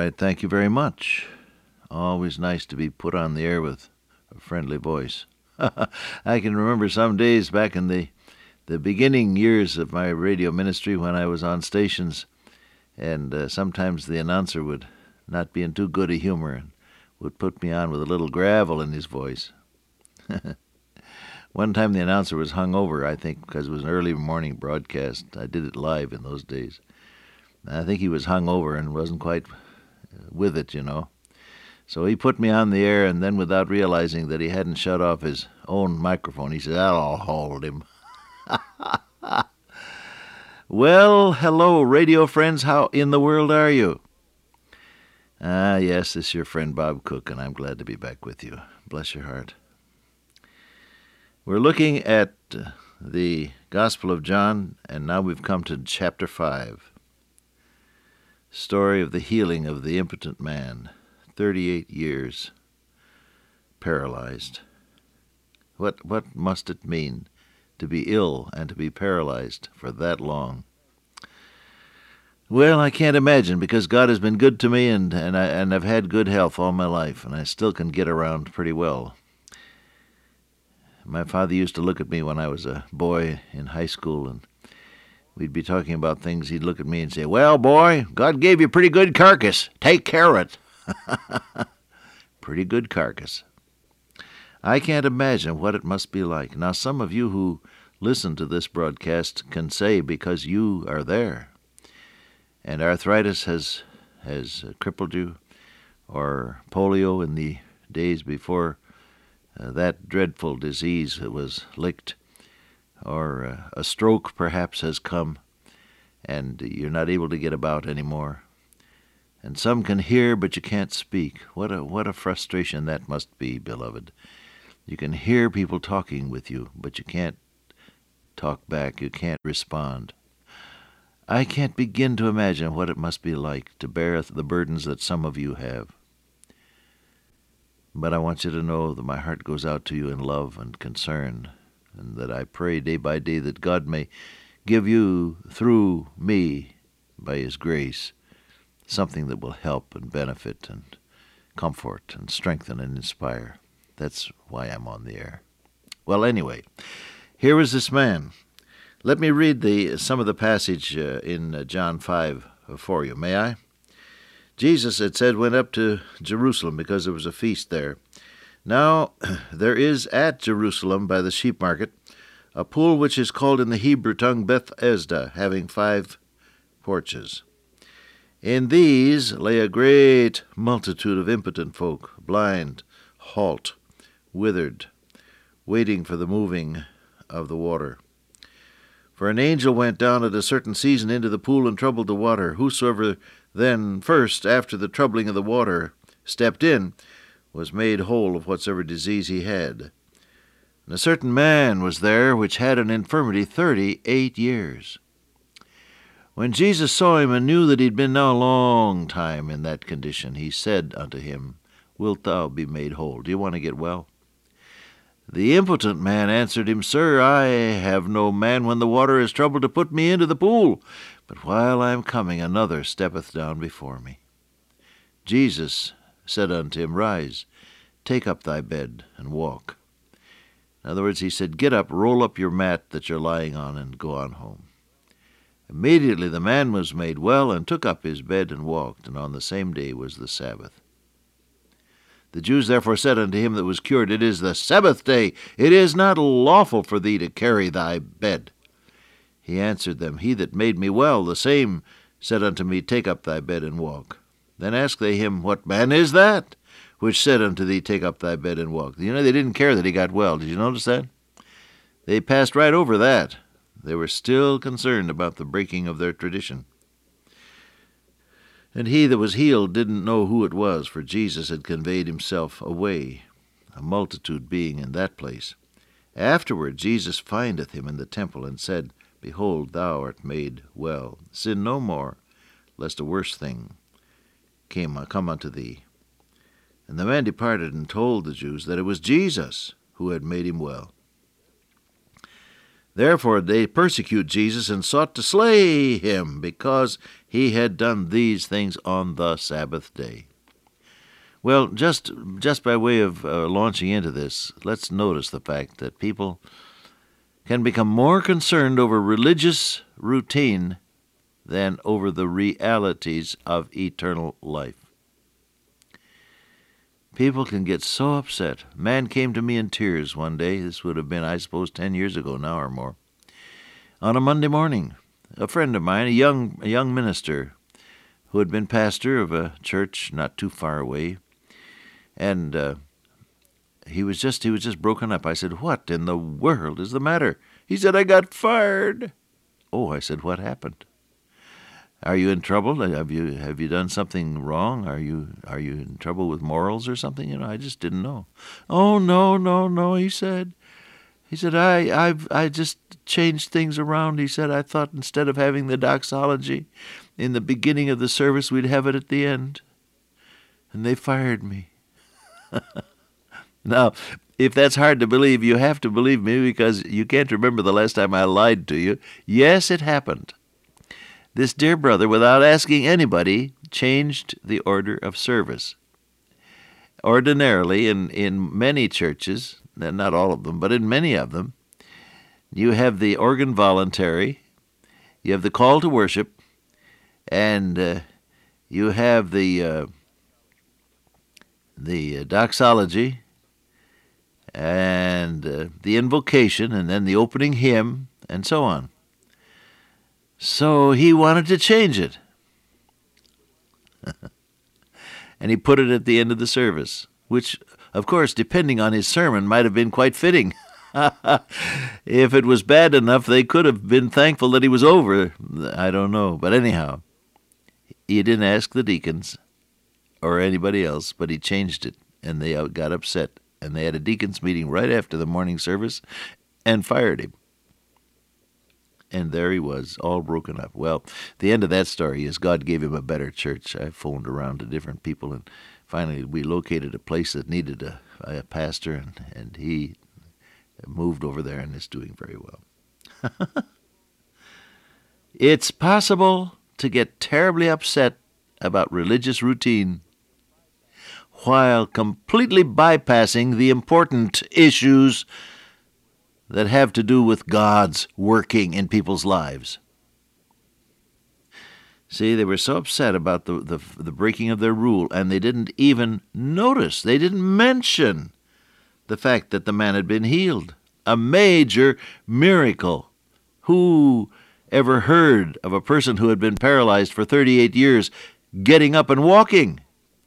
right, thank you very much. Always nice to be put on the air with a friendly voice. I can remember some days back in the beginning years of my radio ministry when I was on stations, and sometimes the announcer would not be in too good a humor and would put me on with a little gravel in his voice. One time the announcer was hung over, I think, because it was an early morning broadcast. I did it live in those days. I think he was hung over and wasn't quite with it, you know. So he put me on the air, and then without realizing that he hadn't shut off his own microphone, he said, "I'll hold him." Well, hello, radio friends. How in the world are you? Yes, this is your friend Bob Cook, and I'm glad to be back with you. Bless your heart. We're looking at the Gospel of John, and now we've come to chapter 5. Story of the healing of the impotent man, 38 years, paralyzed. What must it mean to be ill and to be paralyzed for that long? Well, I can't imagine, because God has been good to me, and I've had good health all my life, and I still can get around pretty well. My father used to look at me when I was a boy in high school, and we'd be talking about things. He'd look at me and say, "Well, boy, God gave you a pretty good carcass. Take care of it." Pretty good carcass. I can't imagine what it must be like. Now, some of you who listen to this broadcast can say, because you are there, and arthritis has crippled you, or polio in the days before that dreadful disease was licked, or a stroke perhaps has come, and you're not able to get about anymore. And some can hear, but you can't speak. What a frustration that must be, beloved. You can hear people talking with you, but you can't talk back. You can't respond. I can't begin to imagine what it must be like to bear the burdens that some of you have. But I want you to know that my heart goes out to you in love and concern, and that I pray day by day that God may give you, through me, by His grace, something that will help and benefit and comfort and strengthen and inspire. That's why I'm on the air. Well, anyway, here was this man. Let me read some of the passage in John 5 for you. May I? Jesus, it said, went up to Jerusalem because there was a feast there. Now there is at Jerusalem by the sheep market a pool which is called in the Hebrew tongue Bethesda, having 5 porches. In these lay a great multitude of impotent folk, blind, halt, withered, waiting for the moving of the water. For an angel went down at a certain season into the pool and troubled the water. Whosoever then first, after the troubling of the water, stepped in, was made whole of whatsoever disease he had. And a certain man was there which had an infirmity 38 years. When Jesus saw him and knew that he had been now a long time in that condition, he said unto him, Wilt thou be made whole? Do you want to get well? The impotent man answered him, Sir, I have no man when the water is troubled to put me into the pool, but while I am coming, another steppeth down before me. Jesus said unto him, Rise, take up thy bed, and walk. In other words, he said, Get up, roll up your mat that you're lying on, and go on home. Immediately the man was made well, and took up his bed, and walked, and on the same day was the Sabbath. The Jews therefore said unto him that was cured, It is the Sabbath day. It is not lawful for thee to carry thy bed. He answered them, He that made me well, the same said unto me, Take up thy bed and walk. Then asked they him, What man is that which said unto thee, Take up thy bed and walk? You know, they didn't care that he got well. Did you notice that? They passed right over that. They were still concerned about the breaking of their tradition. And he that was healed didn't know who it was, for Jesus had conveyed himself away, a multitude being in that place. Afterward Jesus findeth him in the temple, and said, Behold, thou art made well. Sin no more, lest a worse thing come unto thee. And the man departed and told the Jews that it was Jesus who had made him well. Therefore they persecute Jesus and sought to slay him, because he had done these things on the Sabbath day. Well, just by way of launching into this, let's notice the fact that people can become more concerned over religious routine than over the realities of eternal life. People can get so upset. A man came to me in tears one day. This would have been, I suppose, 10 years ago now or more. On a Monday morning, a friend of mine, a young minister, who had been pastor of a church not too far away, and he was just broken up. I said, "What in the world is the matter?" He said, "I got fired." Oh, I said, "What happened? Are you in trouble? Have you done something wrong? Are you in trouble with morals or something? I just didn't know." "Oh, no," he said. I just changed things around. He said, "I thought instead of having the doxology in the beginning of the service, we'd have it at the end. And they fired me." Now, if that's hard to believe, you have to believe me, because you can't remember the last time I lied to you. Yes, it happened. This dear brother, without asking anybody, changed the order of service. Ordinarily, in many churches, not all of them, but in many of them, you have the organ voluntary, you have the call to worship, and you have the doxology, and the invocation, and then the opening hymn, and so on. So he wanted to change it. And he put it at the end of the service, which, of course, depending on his sermon, might have been quite fitting. If it was bad enough, they could have been thankful that he was over. I don't know. But anyhow, he didn't ask the deacons or anybody else, but he changed it, and they got upset. And they had a deacons meeting right after the morning service and fired him. And there he was, all broken up. Well, the end of that story is God gave him a better church. I phoned around to different people, and finally we located a place that needed a pastor, and he moved over there and is doing very well. It's possible to get terribly upset about religious routine while completely bypassing the important issues that have to do with God's working in people's lives. See, they were so upset about the breaking of their rule, and they didn't even notice, they didn't mention the fact that the man had been healed. A major miracle. Who ever heard of a person who had been paralyzed for 38 years getting up and walking?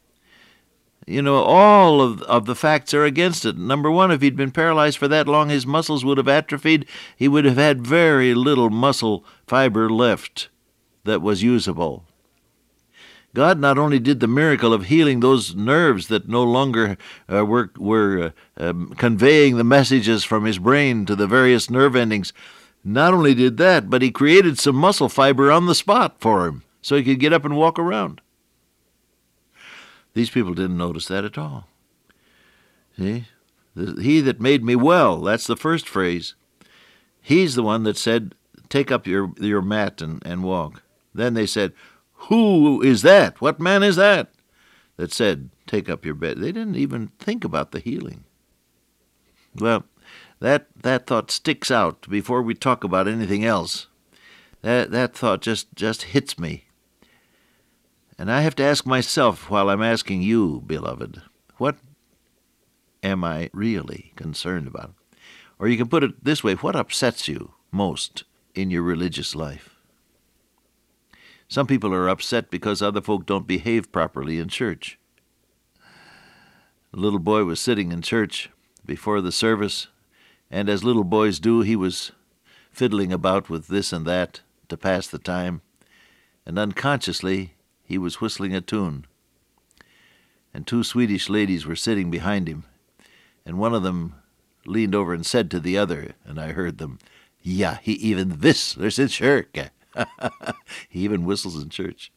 All of the facts are against it. Number one, if he'd been paralyzed for that long, his muscles would have atrophied. He would have had very little muscle fiber left that was usable. God not only did the miracle of healing those nerves that no longer were conveying the messages from his brain to the various nerve endings, not only did that, but he created some muscle fiber on the spot for him so he could get up and walk around. These people didn't notice that at all. See? He that made me well, that's the first phrase. He's the one that said, "Take up your mat and walk." Then they said, "Who is that? What man is that?" that said, "Take up your bed." They didn't even think about the healing. Well, that thought sticks out before we talk about anything else. That thought just hits me. And I have to ask myself while I'm asking you, beloved, what am I really concerned about? Or you can put it this way, what upsets you most in your religious life? Some people are upset because other folk don't behave properly in church. A little boy was sitting in church before the service, and as little boys do, he was fiddling about with this and that to pass the time, and unconsciously he was whistling a tune. And two Swedish ladies were sitting behind him, and one of them leaned over and said to the other, and I heard them, "Ja, he even whistles in kyrka." He even whistles in church.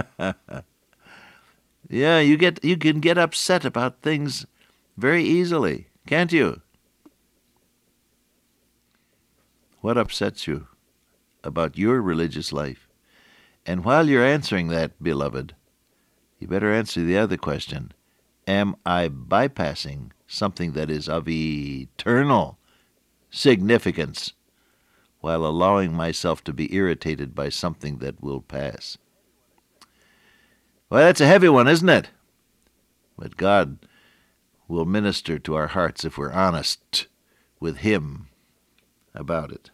Yeah, you can get upset about things very easily, can't you? What upsets you about your religious life? And while you're answering that, beloved, you better answer the other question. Am I bypassing something that is of eternal significance while allowing myself to be irritated by something that will pass? Well, that's a heavy one, isn't it? But God will minister to our hearts if we're honest with Him about it.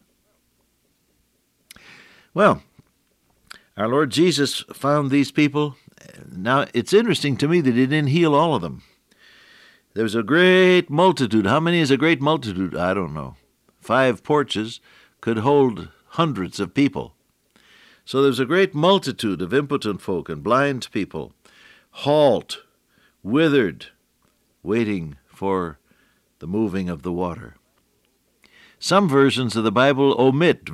Well, our Lord Jesus found these people. Now, it's interesting to me that He didn't heal all of them. There was a great multitude. How many is a great multitude? I don't know. 5 porches could hold hundreds of people. So there's a great multitude of impotent folk and blind people, halt, withered, waiting for the moving of the water. Some versions of the Bible omit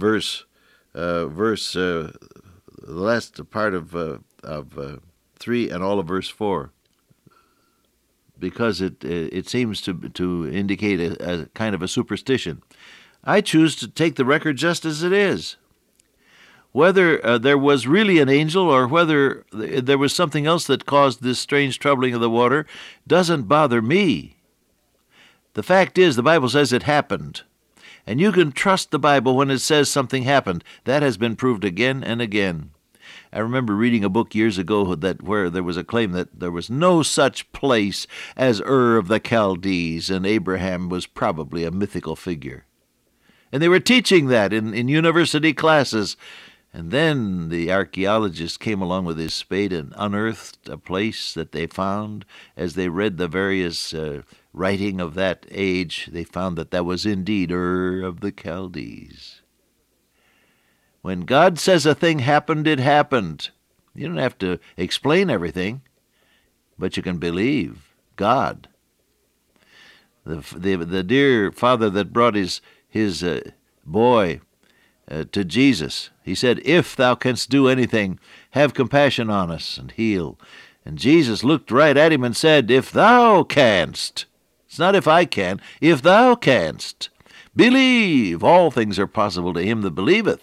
the last part of 3 and all of verse 4, because it seems to indicate a kind of a superstition. I choose to take the record just as it is. Whether there was really an angel or whether there was something else that caused this strange troubling of the water doesn't bother me. The fact is, the Bible says it happened. And you can trust the Bible when it says something happened. That has been proved again and again. I remember reading a book years ago where there was a claim that there was no such place as Ur of the Chaldees, and Abraham was probably a mythical figure. And they were teaching that in university classes. And then the archaeologist came along with his spade and unearthed a place that they found. As they read the various writing of that age, they found that was indeed Ur of the Chaldees. When God says a thing happened, it happened. You don't have to explain everything, but you can believe God. The dear father that brought his boy to Jesus, he said, "If thou canst do anything, have compassion on us and heal." And Jesus looked right at him and said, "If thou canst," it's not if I can, "if thou canst, believe, all things are possible to him that believeth."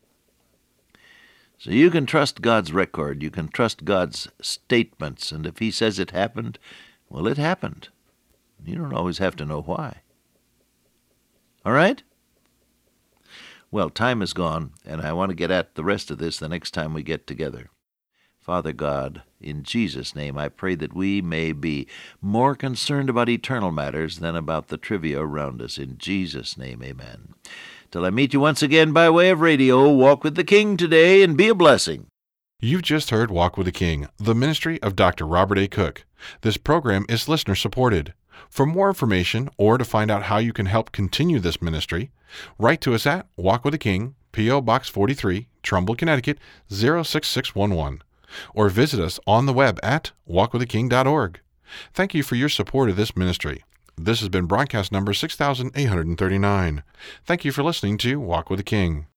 So you can trust God's record, you can trust God's statements, and if He says it happened, well, it happened. You don't always have to know why. All right? Well, time is gone, and I want to get at the rest of this the next time we get together. Father God, in Jesus' name, I pray that we may be more concerned about eternal matters than about the trivia around us. In Jesus' name, amen. Till I meet you once again by way of radio, walk with the King today and be a blessing. You've just heard Walk with the King, the ministry of Dr. Robert A. Cook. This program is listener-supported. For more information or to find out how you can help continue this ministry, write to us at Walk with the King, P.O. Box 43, Trumbull, Connecticut, 06611, or visit us on the web at walkwiththeking.org. Thank you for your support of this ministry. This has been broadcast number 6839. Thank you for listening to Walk with the King.